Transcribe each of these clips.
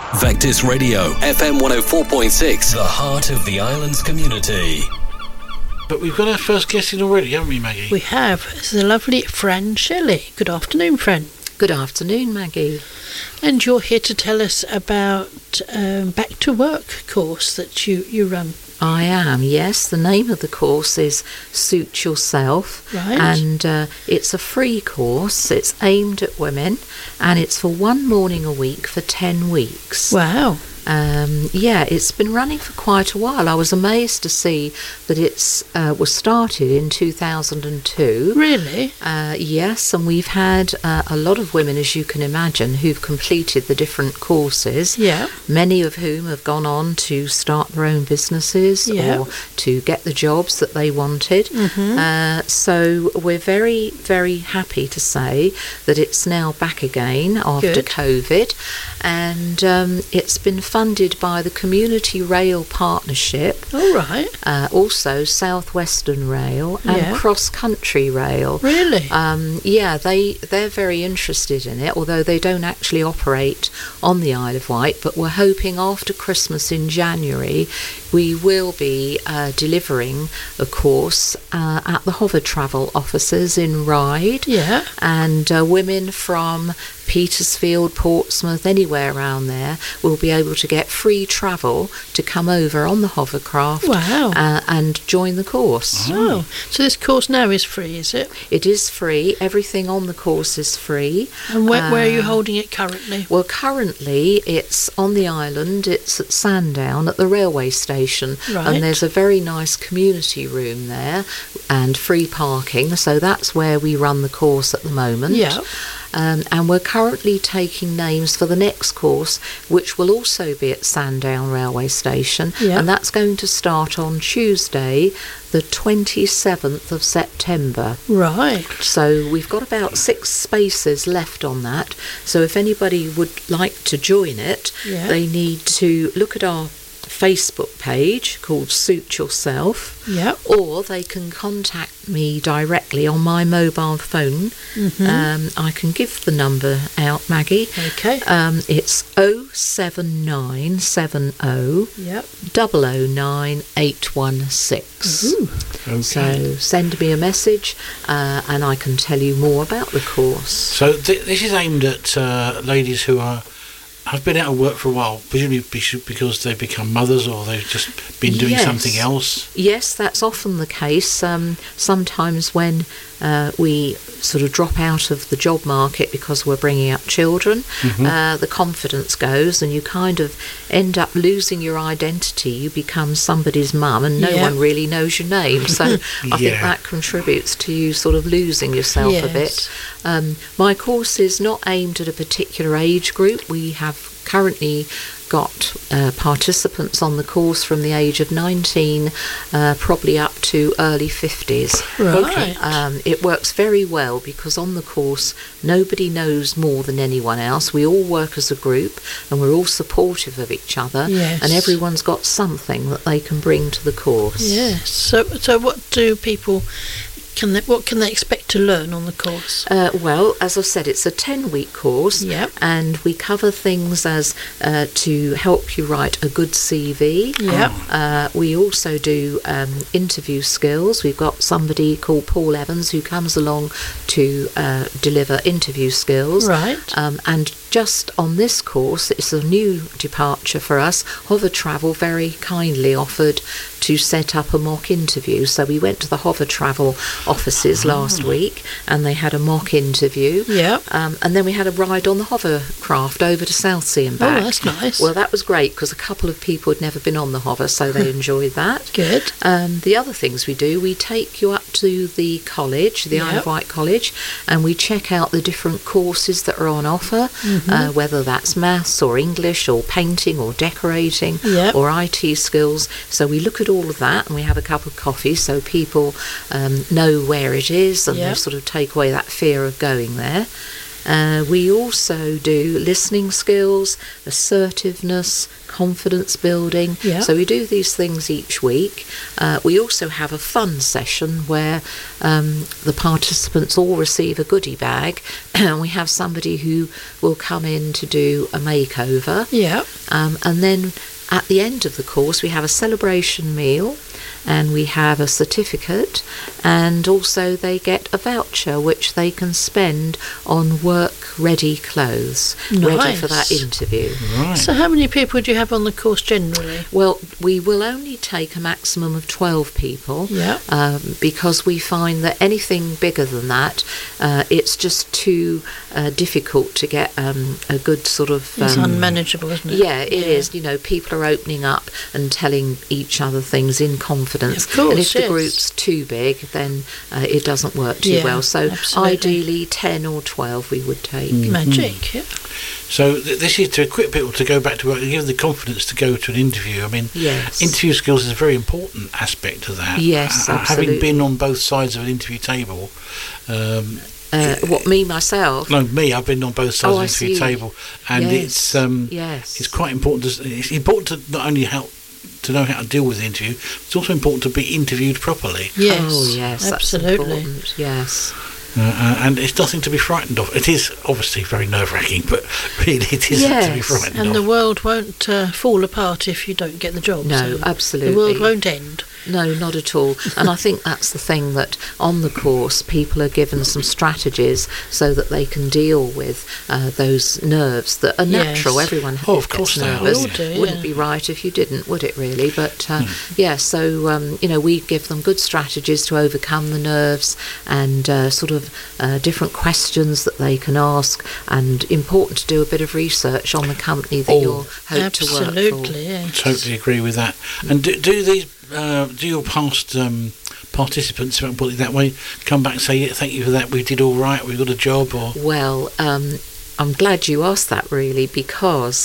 Vectis Radio, FM 104.6, the heart of the island's community. But we've got our first guest in already, haven't we, Maggie? We have. It's the lovely Fran Shelley. Good afternoon, Fran. Good afternoon, Maggie. And you're here to tell us about Back to Work course that you run. I am, yes. The name of the course is Suit Yourself. Right. And it's a free course. It's aimed at women, and it's for one morning a week for 10 weeks. Wow. It's been running for quite a while. I was amazed to see that it was started in 2002. Really? Yes, and we've had a lot of women, as you can imagine, who've completed the different courses. Yeah. Many of whom have gone on to start their own businesses or to get the jobs that they wanted. Mm-hmm. So we're very, very happy to say that it's now back again after Good. COVID, and it's been funded by the Community Rail Partnership. All right. Also Southwestern Rail and Cross Country Rail. Really? They're very interested in it, although they don't actually operate on the Isle of Wight, but we're hoping after Christmas in January we will be delivering a course at the Hover Travel offices in Ryde. Yeah. And women from Petersfield, Portsmouth, anywhere around there will be able to get free travel to come over on the hovercraft. Wow. And join the course. Oh, so this course now is free, is it? It is free. Everything on the course is free. And where are you holding it currently? Well, currently it's on the island. It's at Sandown at the railway station. Right. And there's a very nice community room there and free parking. So that's where we run the course at the moment. Yeah. And we're currently taking names for the next course, which will also be at Sandown Railway Station. Yeah. And that's going to start on Tuesday, the 27th of September. Right. So we've got about 6 spaces left on that. So if anybody would like to join it, they need to look at our Facebook page called Suit Yourself, or they can contact me directly on my mobile phone. I can give the number out, Maggie. Okay. It's 07970 009 816. Ooh. Okay. So send me a message and I can tell you more about the course. So this is aimed at ladies who have been out of work for a while, presumably because they've become mothers or they've just been doing something else. Yes, that's often the case. Sometimes when we sort of drop out of the job market because we're bringing up children, the confidence goes and you kind of end up losing your identity. You become somebody's mum and no one really knows your name. So I think that contributes to you sort of losing yourself a bit. My course is not aimed at a particular age group. We have currently got participants on the course from the age of 19 probably up to early 50s. Right. It works very well because on the course nobody knows more than anyone else. We all work as a group and we're all supportive of each other, and everyone's got something that they can bring to the course. Yes. So what do people... What can they expect to learn on the course? Well, as I said, it's a 10-week course, and we cover things as to help you write a good CV. We also do interview skills. We've got somebody called Paul Evans who comes along to deliver interview skills. Right. And just on this course, it's a new departure for us. Hover Travel very kindly offered to set up a mock interview. So we went to the Hover Travel offices last week and they had a mock interview. And then we had a ride on the hovercraft over to Southsea and back. Oh, that's nice. Well, that was great because a couple of people had never been on the hover, so they enjoyed that. Good. The other things we do, we take you up to the college, the Isle of Wight College, and we check out the different courses that are on offer, whether that's maths or English or painting or decorating or IT skills. So we look at all of that and we have a cup of coffee so people know where it is and they sort of take away that fear of going there. We also do listening skills, assertiveness, confidence building. Yeah. So we do these things each week. We also have a fun session where the participants all receive a goodie bag, and we have somebody who will come in to do a makeover. Yeah. And then at the end of the course, we have a celebration meal, and we have a certificate, and also they get a voucher which they can spend on work-ready clothes, ready for that Nice. interview. Right. So how many people do you have on the course generally? Well, we will only take a maximum of 12 people, Yeah. because we find that anything bigger than that, it's just too difficult to get a good sort of... It's unmanageable, isn't it? Yeah, it is. You know, people are opening up and telling each other things in confidence. Of course, and if the yes. group's too big, then it doesn't work too Yeah, well. So absolutely. ideally 10 or 12 we would take. Magic, yeah. So this is to equip people to go back to work and give them the confidence to go to an interview. I mean, Yes. interview skills is a very important aspect of that. Yes, Having absolutely. been on both sides of an interview table, What, me, myself? no, me, I've been on both sides Oh, of I the interview see. table, and Yes. Yes. it's quite important. It's important to not only help to know how to deal with the interview, it's also important to be interviewed properly. Yes. Oh, yes, Absolutely. that's important. Yes. And it's nothing to be frightened of. It is obviously very nerve-wracking, but really it isn't to be Yes, frightened And of. the world won't fall apart if you don't get the job. No, so absolutely. The world won't end. No, not at all. And I think that's the thing, that on the course people are given some strategies so that they can deal with those nerves that are natural. Yes. Everyone Oh, of gets course they are, nervous. We all do, Wouldn't yeah. be right if you didn't, would it really? But yeah, so you know, we give them good strategies to overcome the nerves, and sort of different questions that they can ask, and important to do a bit of research on the company that you'll hope to work for. Absolutely, yes. Totally agree with that. And do these do your past participants, if I can put it that way, come back and say, yeah, thank you for that, we did all right, we got a job, or Well, I'm glad you asked that, really, because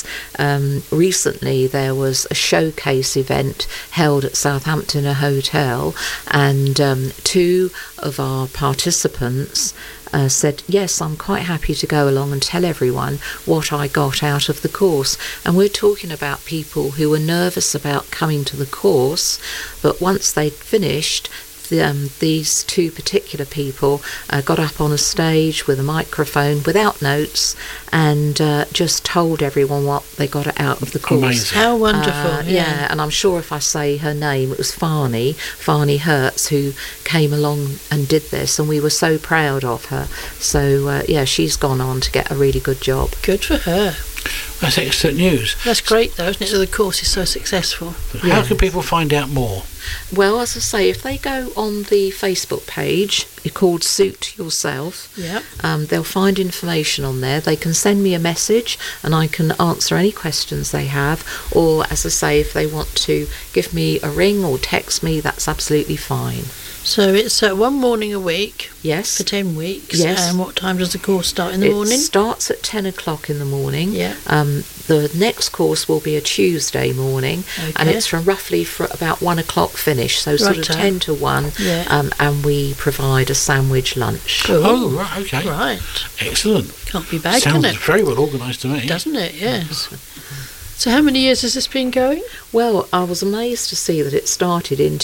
recently there was a showcase event held at Southampton, a hotel, and two of our participants said, yes, I'm quite happy to go along and tell everyone what I got out of the course. And we're talking about people who were nervous about coming to the course, but once they'd finished, these two particular people got up on a stage with a microphone without notes and just told everyone what they got out of the course. Amazing. How wonderful. Yeah, and I'm sure if I say her name, it was Farney Hertz, who came along and did this, and we were so proud of her. So, yeah, she's gone on to get a really good job. Good for her. that's excellent news. That's great, though, isn't it, that the course is so successful? How can people find out more? Well, as I say, if they go on the Facebook page, it's called Suit Yourself, Yeah. they'll find information on there. They can send me a message and I can answer any questions they have, or, as I say, if they want to give me a ring or text me, that's absolutely fine. So it's one morning a week Yes. for 10 weeks. Yes. And what time does the course start in the It morning? starts at 10 o'clock in the morning. Yeah. The next course will be a Tuesday morning, and Okay. it's from roughly for about 1 o'clock finish, so sort of Righto. 10 to 1, Yeah. and we provide a sandwich lunch. Cool. Oh, right, okay. Right. Excellent. Can't be bad, Sounds can it? very well organised to me. Doesn't it? Yes. So how many years has this been going? Well, I was amazed to see that it started in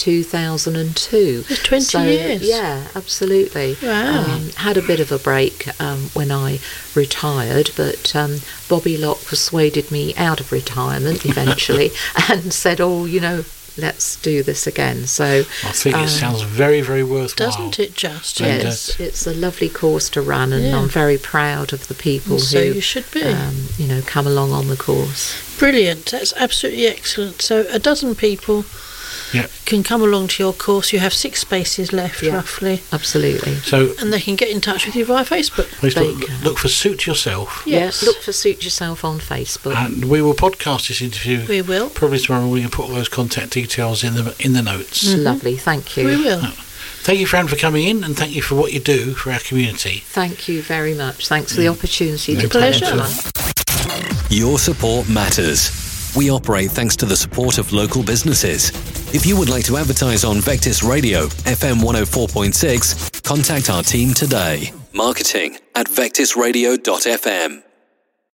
2002. It's 20 years. Yeah, absolutely. Wow. Had a bit of a break when I retired, but Bobby Locke persuaded me out of retirement eventually and said, oh, you know, let's do this again. So I think it sounds very, very worthwhile. Doesn't it just? And, yes, it's a lovely course to run, and Yeah. I'm very proud of the people So who you should be. you know, come along on the course. Brilliant. That's absolutely excellent. So a dozen people Yeah. can come along to your course. You have 6 spaces left, Yeah. roughly. Absolutely. So And they can get in touch with you via Facebook. please They look, can. look for Suit Yourself, Yes. Look for Suit Yourself on Facebook. and we will podcast this interview We will. probably tomorrow morning and put all those contact details in the notes. Lovely, thank you. We will. Thank you, Fran, for coming in, and thank you for what you do for our community. Thank you very much. Thanks for the opportunity No to problem tell at all. everyone. Your support matters. We operate thanks to the support of local businesses. If you would like to advertise on Vectis Radio, FM 104.6, contact our team today. Marketing@vectisradio.fm.